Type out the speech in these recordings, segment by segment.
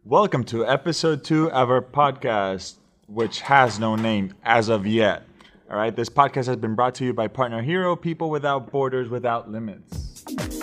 Welcome to episode 2 of our podcast, which has no name as of yet. All right, this podcast has been brought to you by Partner Hero, people without borders, without limits.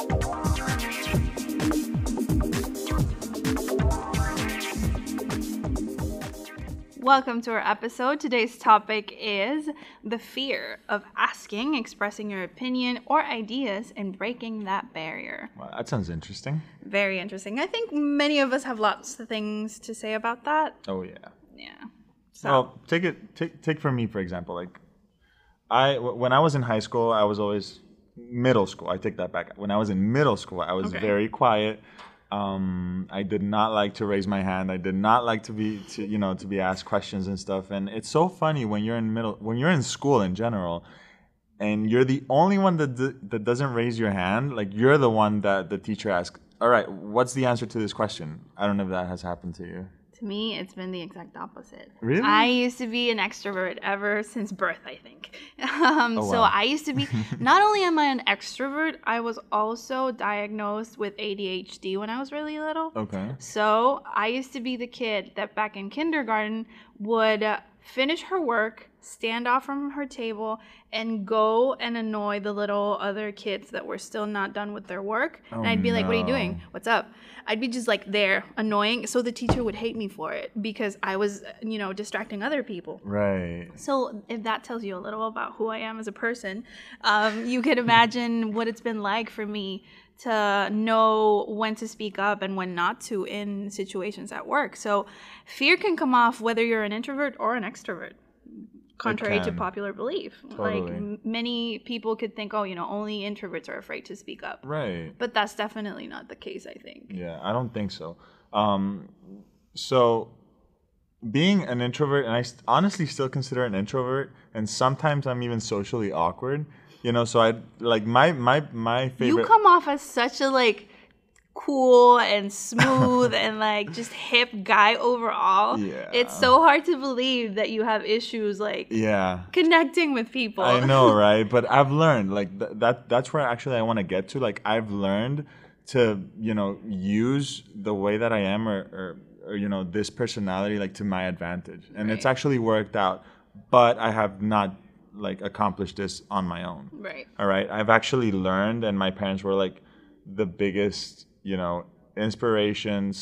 Welcome to our episode. Today's topic is the fear of asking, expressing your opinion or ideas, and breaking that barrier. Well, that sounds interesting. Very interesting. I think many of us have lots of things to say about that. Oh yeah. Yeah. So, Well, take for me for example. When I was in high school, I was always middle school. I take that back. When I was in middle school, I was very quiet. I did not like to raise my hand. I did not like to be asked questions and stuff. And it's so funny when you're in school in general, and you're the only one that doesn't raise your hand. Like you're the one that the teacher asks, "All right, what's the answer to this question?" I don't know if that has happened to you. to me, it's been the exact opposite. Really? I used to be an extrovert ever since birth, I think. So wow. I used to be, not only am I an extrovert, I was also diagnosed with ADHD when I was really little. Okay. So I used to be the kid that back in kindergarten would finish her work, stand off from her table, and go and annoy the little other kids that were still not done with their work. And I'd be like, "What are you doing? What's up?" I'd be just like there annoying. So the teacher would hate me for it because I was, distracting other people. Right. So if that tells you a little about who I am as a person, you could imagine what it's been like for me to know when to speak up and when not to in situations at work. So fear can come off whether you're an introvert or an extrovert, contrary to can. popular belief. Totally. Like many people could think, only introverts are afraid to speak up. Right. But that's definitely not the case, I think. Yeah, I don't think so. So being an introvert, and honestly still consider an introvert, and sometimes I'm even socially awkward. So I like my favorite. You come off as such a cool and smooth and just hip guy overall. Yeah. It's so hard to believe that you have issues Yeah. connecting with people. I know, right? But I've learned that's where actually I want to get to. Like I've learned to use the way that I am or this personality to my advantage, and it's Right. actually worked out. But I have not accomplished this on my own. Right. All right. I've actually learned, and my parents were the biggest, inspiration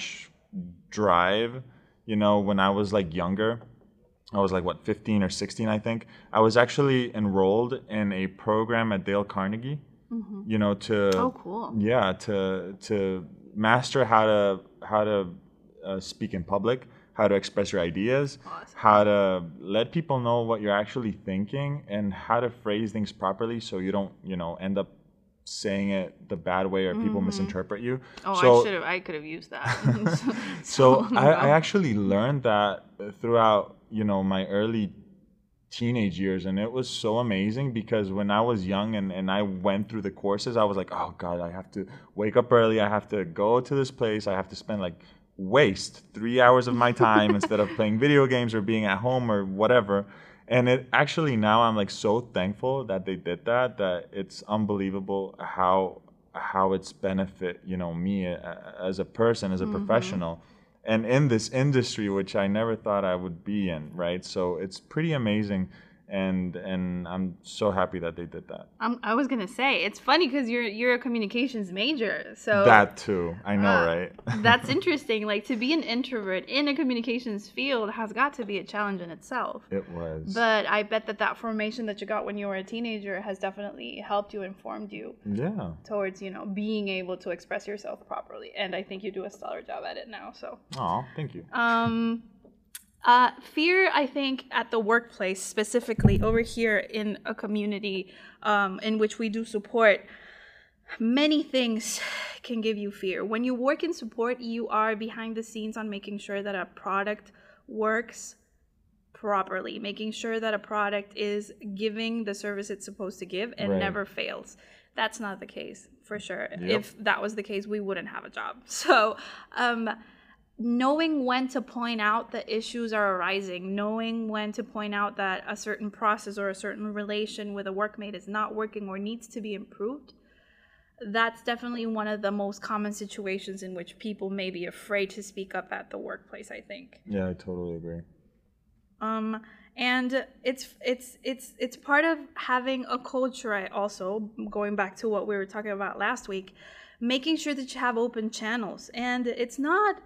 / drive. When I was younger, I was 15 or 16, I think. I was actually enrolled in a program at Dale Carnegie. To Oh, cool. yeah, to master how to speak in public, how to express your ideas, Awesome. how to let people know what you're actually thinking, and how to phrase things properly so you don't, end up saying it the bad way or people misinterpret you. Oh, So, I could have used that. so I actually learned that throughout, my early teenage years, and it was so amazing because when I was young and I went through the courses, I was like, oh God, I have to wake up early, I have to go to this place, I have to spend waste 3 hours of my time instead of playing video games or being at home or whatever. And it actually now I'm so thankful that they did that it's unbelievable how it's benefit me as a person, as a professional, and in this industry which I never thought I would be in, right? So it's pretty amazing, and I'm so happy that they did that. I was gonna say it's funny because you're a communications major, so That too, I know, right? That's interesting. To be an introvert in a communications field has got to be a challenge in itself. It was. But I bet that formation that you got when you were a teenager has definitely helped you, informed you Yeah. towards, being able to express yourself properly. And I think you do a stellar job at it now. So, Oh, thank you. fear, I think, at the workplace, specifically over here in a community in which we do support, many things can give you fear. When you work in support, you are behind the scenes on making sure that a product works properly, making sure that a product is giving the service it's supposed to give and Right. never fails. That's not the case, for sure. Yep. If that was the case, we wouldn't have a job. So, knowing when to point out that issues are arising, knowing when to point out that a certain process or a certain relation with a workmate is not working or needs to be improved, that's definitely one of the most common situations in which people may be afraid to speak up at the workplace, I think. Yeah, I totally agree. And it's part of having a culture. I also, going back to what we were talking about last week, making sure that you have open channels. And it's not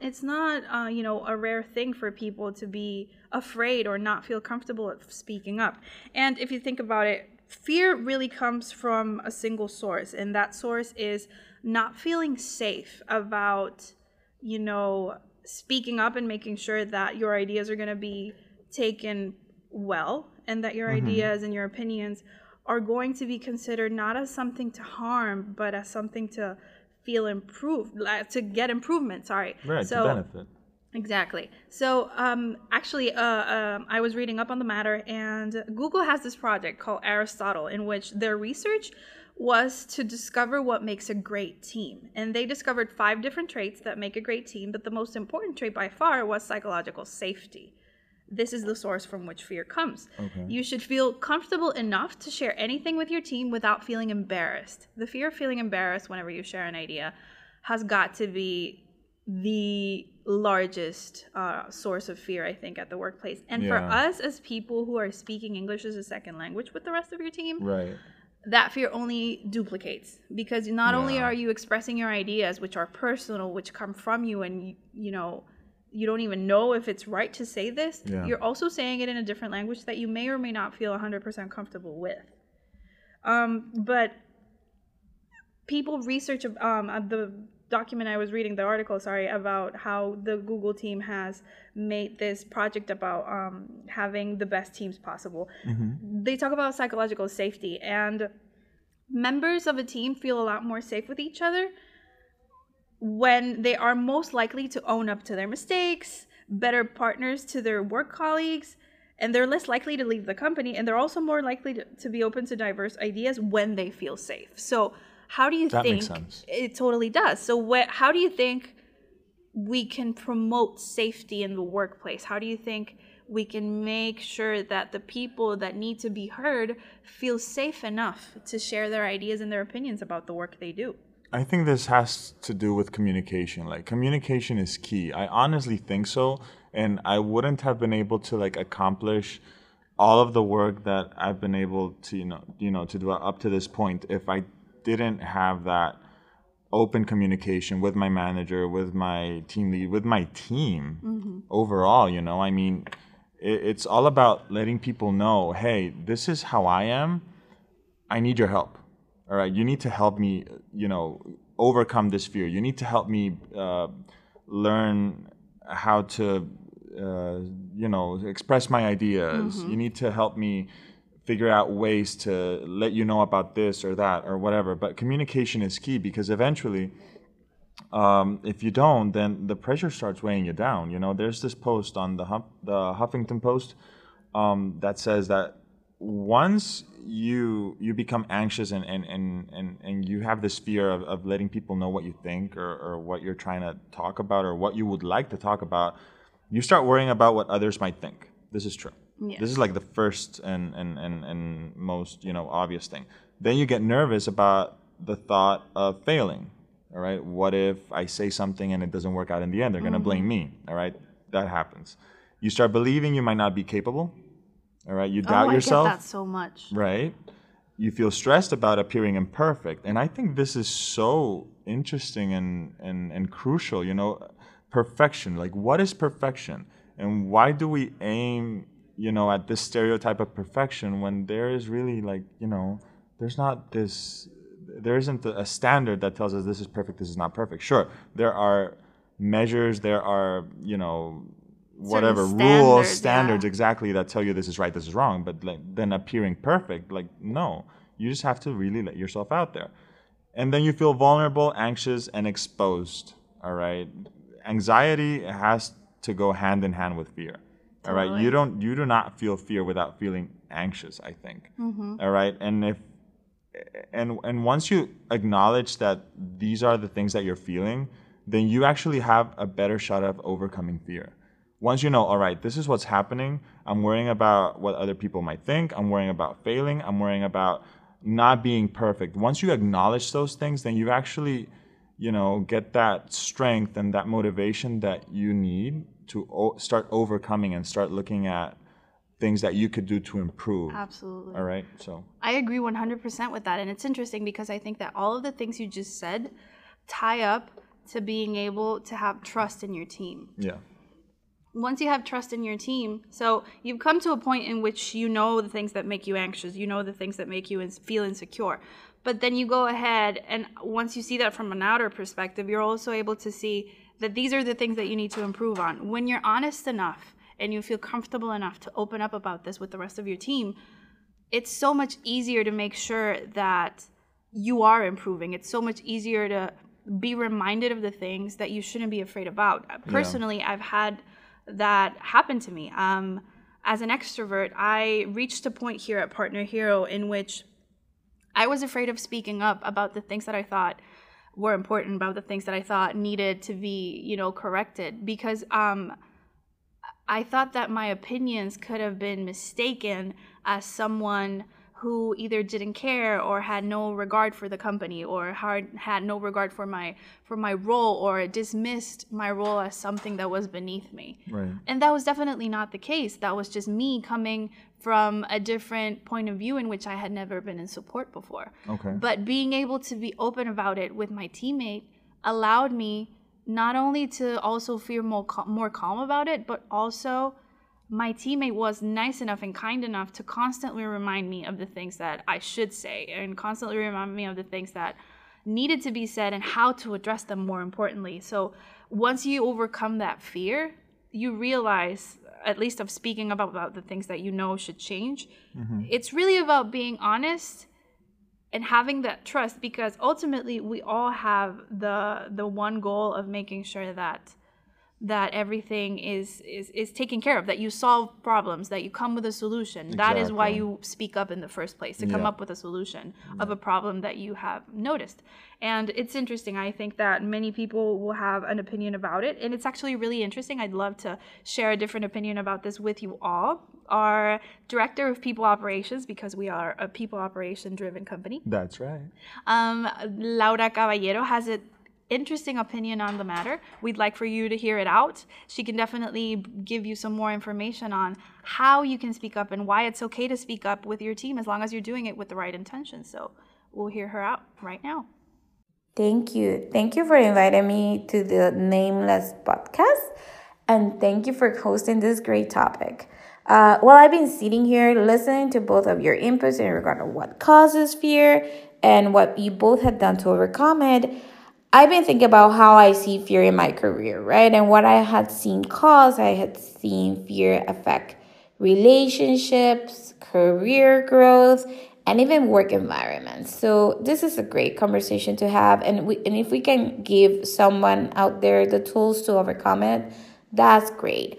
a rare thing for people to be afraid or not feel comfortable at speaking up. And if you think about it, fear really comes from a single source, and that source is not feeling safe about speaking up and making sure that your ideas are going to be taken well, and that your ideas and your opinions are going to be considered not as something to harm, but as something to feel improved, to get improvement. Sorry. Right, to benefit. Exactly. So actually, I was reading up on the matter, and Google has this project called Aristotle, in which their research was to discover what makes a great team. And they discovered 5 different traits that make a great team, but the most important trait by far was psychological safety. This is the source from which fear comes. Okay. You should feel comfortable enough to share anything with your team without feeling embarrassed. The fear of feeling embarrassed whenever you share an idea has got to be the largest source of fear, I think, at the workplace. And for us as people who are speaking English as a second language with the rest of your team, right, that fear only duplicates, because not only are you expressing your ideas, which are personal, which come from you, and you don't even know if it's right to say this, you're also saying it in a different language that you may or may not feel 100% comfortable with. But people research the document I was reading, the article, about how the Google team has made this project about having the best teams possible. They talk about psychological safety, and members of a team feel a lot more safe with each other when they are most likely to own up to their mistakes, better partners to their work colleagues, and they're less likely to leave the company, and they're also more likely to be open to diverse ideas when they feel safe. So how do you think... That makes sense. It totally does. So how do you think we can promote safety in the workplace? How do you think we can make sure that the people that need to be heard feel safe enough to share their ideas and their opinions about the work they do? I think this has to do with communication. Like, communication is key. I honestly think so. And I wouldn't have been able to accomplish all of the work that I've been able to, to do up to this point if I didn't have that open communication with my manager, with my team lead, with my team overall. I mean, it's all about letting people know, hey, this is how I am. I need your help. All right, you need to help me, overcome this fear. You need to help me learn how to, express my ideas. You need to help me figure out ways to let you know about this or that or whatever. But communication is key, because eventually, if you don't, then the pressure starts weighing you down. There's this post on the Huffington Post that says that once you become anxious and you have this fear of letting people know what you think or what you're trying to talk about or what you would like to talk about, you start worrying about what others might think. This is true. Yeah. This is the first and most obvious thing. Then you get nervous about the thought of failing. All right, what if I say something and it doesn't work out in the end? They're going to blame me. All right, that happens. You start believing you might not be capable. All right, you doubt yourself. I get that so much. Right? You feel stressed about appearing imperfect. And I think this is so interesting and crucial, perfection. What is perfection? And why do we aim, at this stereotype of perfection when there is really there isn't a standard that tells us this is perfect, this is not perfect. Sure, there are measures, there are, whatever rules, standards, exactly, that tell you this is right, this is wrong, but then appearing perfect, no, you just have to really let yourself out there. And then you feel vulnerable, anxious, and exposed. All right, anxiety has to go hand in hand with fear. All right, you do not feel fear without feeling anxious, I think. All right, and once you acknowledge that these are the things that you're feeling, then you actually have a better shot of overcoming fear. Once you know, all right, this is what's happening, I'm worrying about what other people might think, I'm worrying about failing, I'm worrying about not being perfect. Once you acknowledge those things, then you actually, get that strength and that motivation that you need to start overcoming and start looking at things that you could do to improve. Absolutely. All right. So I agree 100% with that. And it's interesting because I think that all of the things you just said tie up to being able to have trust in your team. Yeah. Once you have trust in your team, so you've come to a point in which you know the things that make you anxious, you know the things that make you feel insecure. But then you go ahead, and once you see that from an outer perspective, you're also able to see that these are the things that you need to improve on. When you're honest enough and you feel comfortable enough to open up about this with the rest of your team, it's so much easier to make sure that you are improving. It's so much easier to be reminded of the things that you shouldn't be afraid about. Personally, I've had that happened to me. As an extrovert, I reached a point here at Partner Hero in which I was afraid of speaking up about the things that I thought were important, about the things that I thought needed to be, corrected, because I thought that my opinions could have been mistaken as someone who either didn't care or had no regard for the company or had no regard for my role, or dismissed my role as something that was beneath me. Right. And that was definitely not the case. That was just me coming from a different point of view in which I had never been in support before. Okay. But being able to be open about it with my teammate allowed me not only to also feel more calm about it, but also my teammate was nice enough and kind enough to constantly remind me of the things that I should say, and constantly remind me of the things that needed to be said and how to address them, more importantly. So once you overcome that fear, you realize, at least of speaking about the things that should change, it's really about being honest and having that trust, because ultimately we all have the one goal of making sure that everything is taken care of, that you solve problems, that you come with a solution. Exactly. That is why you speak up in the first place, to come up with a solution of a problem that you have noticed. And it's interesting. I think that many people will have an opinion about it, and it's actually really interesting. I'd love to share a different opinion about this with you all. Our director of people operations, because we are a people operation driven company. That's right. Laura Caballero has an interesting opinion on the matter. We'd like for you to hear it out. She can definitely give you some more information on how you can speak up and why it's okay to speak up with your team as long as you're doing it with the right intention. So we'll hear her out right now. Thank you. Thank you for inviting me to the Nameless podcast. And thank you for hosting this great topic. Well, I've been sitting here listening to both of your inputs in regard to what causes fear and what you both have done to overcome it. I've been thinking about how I see fear in my career, right? And what I had seen fear affect relationships, career growth, and even work environments. So this is a great conversation to have. And if we can give someone out there the tools to overcome it, that's great.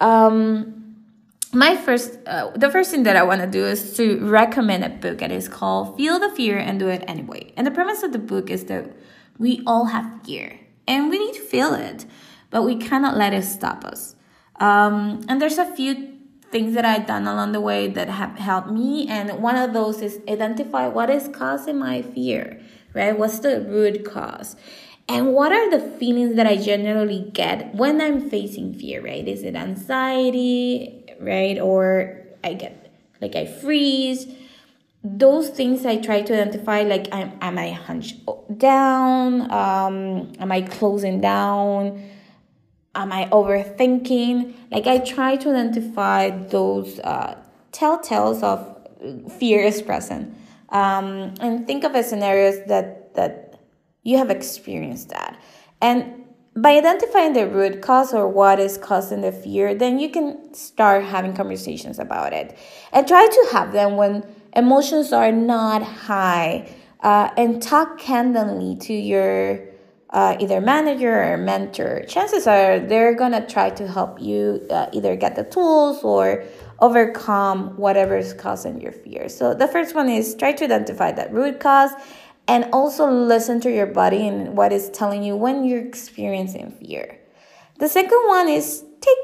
The first thing that I want to do is to recommend a book that is called Feel the Fear and Do It Anyway. And the premise of the book is that we all have fear and we need to feel it, but we cannot let it stop us. And there's a few things that I've done along the way that have helped me. And one of those is identify what is causing my fear, right? What's the root cause? And what are the feelings that I generally get when I'm facing fear, right? Is it anxiety, right? Or I freeze. Those things I try to identify, like, am I hunched down? Am I closing down? Am I overthinking? Like, I try to identify those telltales of fear is present. And think of scenarios that you have experienced that. And by identifying the root cause or what is causing the fear, then you can start having conversations about it. And try to have them when emotions are not high, and talk candidly to your either manager or mentor. Chances are they're going to try to help you either get the tools or overcome whatever is causing your fear. So the first one is try to identify that root cause and also listen to your body and what is telling you when you're experiencing fear. The second one is take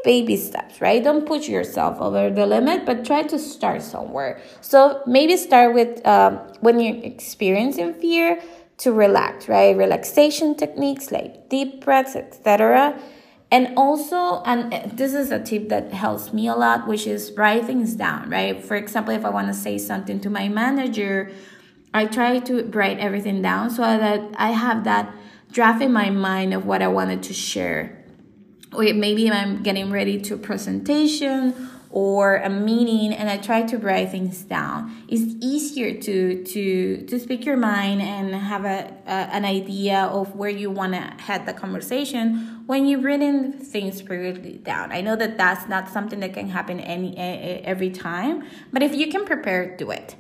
baby steps, right? Don't push yourself over the limit, but try to start somewhere. So maybe start with when you're experiencing fear, to relax, right? Relaxation techniques like deep breaths, etc. And also, and this is a tip that helps me a lot, which is write things down, right? For example, if I want to say something to my manager, I try to write everything down so that I have that draft in my mind of what I wanted to share. Or maybe I'm getting ready to a presentation or a meeting, and I try to write things down. It's easier to speak your mind and have an idea of where you want to head the conversation when you've written things previously down. I know that that's not something that can happen every time, but if you can prepare, do it.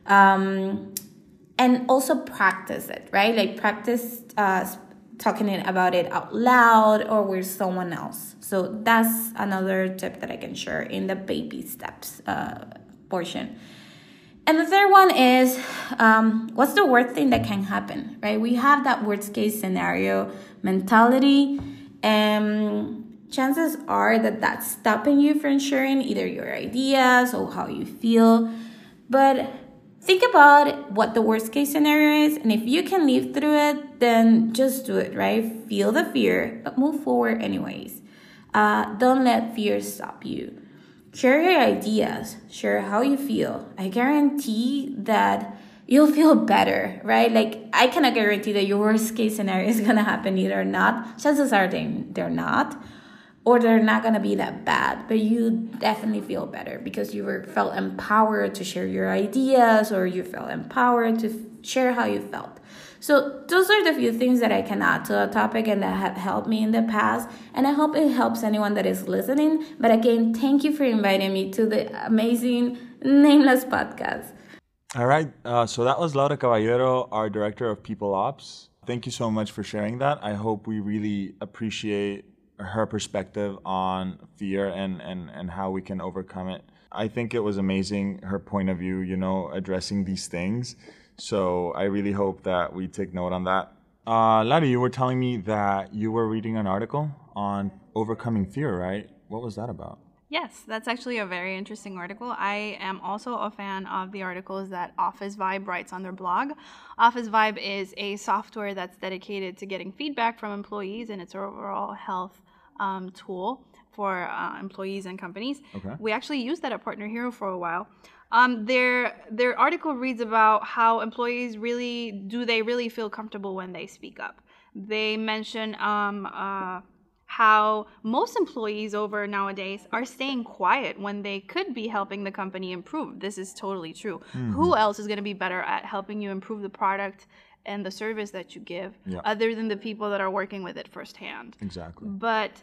And also practice it, right? Like practice talking about it out loud or with someone else. So that's another tip that I can share in the baby steps portion. And the third one is, what's the worst thing that can happen, right? We have that worst case scenario mentality, and chances are that that's stopping you from sharing either your ideas or how you feel. But think about what the worst case scenario is, and if you can live through it, then just do it, right? Feel the fear, but move forward anyways. Don't let fear stop you. Share your ideas, share how you feel. I guarantee that you'll feel better, right? Like, I cannot guarantee that your worst case scenario is gonna happen either or not. Chances are they're not. Or they're not going to be that bad, but you definitely feel better because you felt empowered to share your ideas, or you felt empowered to share how you felt. So those are the few things that I can add to the topic and that have helped me in the past, and I hope it helps anyone that is listening. But again, thank you for inviting me to the amazing Nameless podcast. All right, so that was Laura Caballero, our Director of People Ops. Thank you so much for sharing that. I hope we really appreciate her perspective on fear and how we can overcome it. I think it was amazing, her point of view, addressing these things. So I really hope that we take note on that. Lari, you were telling me that you were reading an article on overcoming fear, right? What was that about? Yes, that's actually a very interesting article. I am also a fan of the articles that Office Vibe writes on their blog. Office Vibe is a software that's dedicated to getting feedback from employees and its overall health tool for employees and companies. Okay. We actually used that at Partner Hero for a while. Their article reads about how employees really feel comfortable when they speak up. They mention how most employees over nowadays are staying quiet when they could be helping the company improve. This is totally true. Mm-hmm. Who else is going to be better at helping you improve the product and the service that you give, other than the people that are working with it firsthand? Exactly. But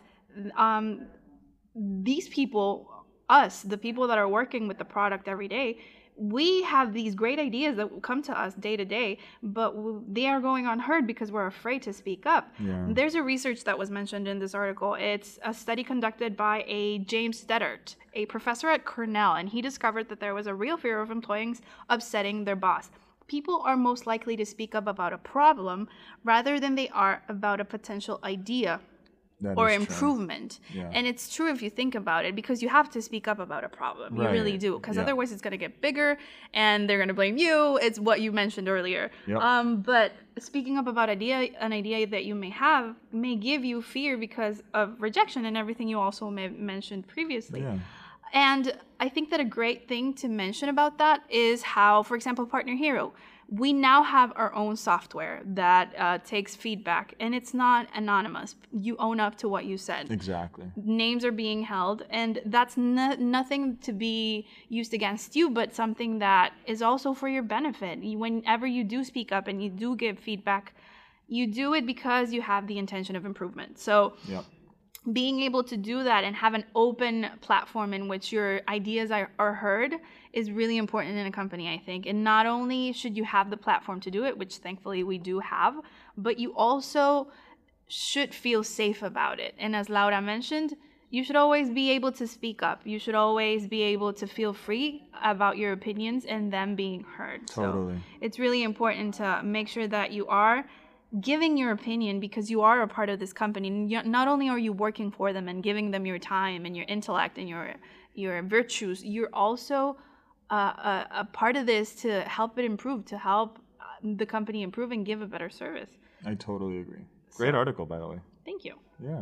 these people, us, the people that are working with the product every day, we have these great ideas that will come to us day to day, but they are going unheard because we're afraid to speak up. Yeah. There's a research that was mentioned in this article. It's a study conducted by a James Stettert, a professor at Cornell, and he discovered that there was a real fear of employees upsetting their boss. People are most likely to speak up about a problem rather than they are about a potential idea or improvement. Yeah. And it's true if you think about it, because you have to speak up about a problem. Right. You really do, because otherwise it's going to get bigger and they're going to blame you. It's what you mentioned earlier. Yep. But speaking up about an idea that you may have may give you fear because of rejection and everything you also mentioned previously. Yeah. And I think that a great thing to mention about that is how, for example, Partner Hero, we now have our own software that takes feedback, and it's not anonymous. You own up to what you said. Exactly. Names are being held, and that's nothing to be used against you, but something that is also for your benefit. Whenever you do speak up and you do give feedback, you do it because you have the intention of improvement. So being able to do that and have an open platform in which your ideas are heard is really important in a company, I think. And not only should you have the platform to do it, which thankfully we do have, but you also should feel safe about it. And as Laura mentioned, you should always be able to speak up. You should always be able to feel free about your opinions and them being heard. Totally. So it's really important to make sure that you are giving your opinion because you are a part of this company. Not only are you working for them and giving them your time and your intellect and your virtues, you're also a part of this to help it improve, to help the company improve and give a better service. I totally agree. Great article, by the way. Thank you. Yeah.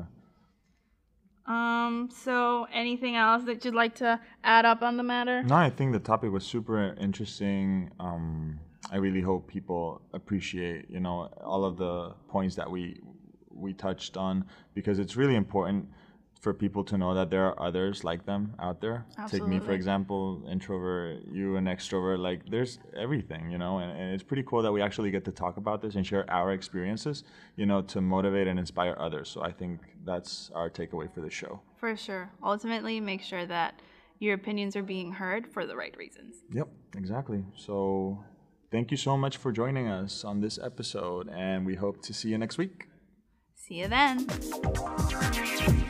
So anything else that you'd like to add up on the matter? No, I think the topic was super interesting. I really hope people appreciate, all of the points that we touched on, because it's really important for people to know that there are others like them out there. Absolutely. Take me, for example, introvert, you an extrovert, like there's everything, and it's pretty cool that we actually get to talk about this and share our experiences, to motivate and inspire others. So I think that's our takeaway for the show. For sure. Ultimately, make sure that your opinions are being heard for the right reasons. Yep, exactly. So thank you so much for joining us on this episode, and we hope to see you next week. See you then.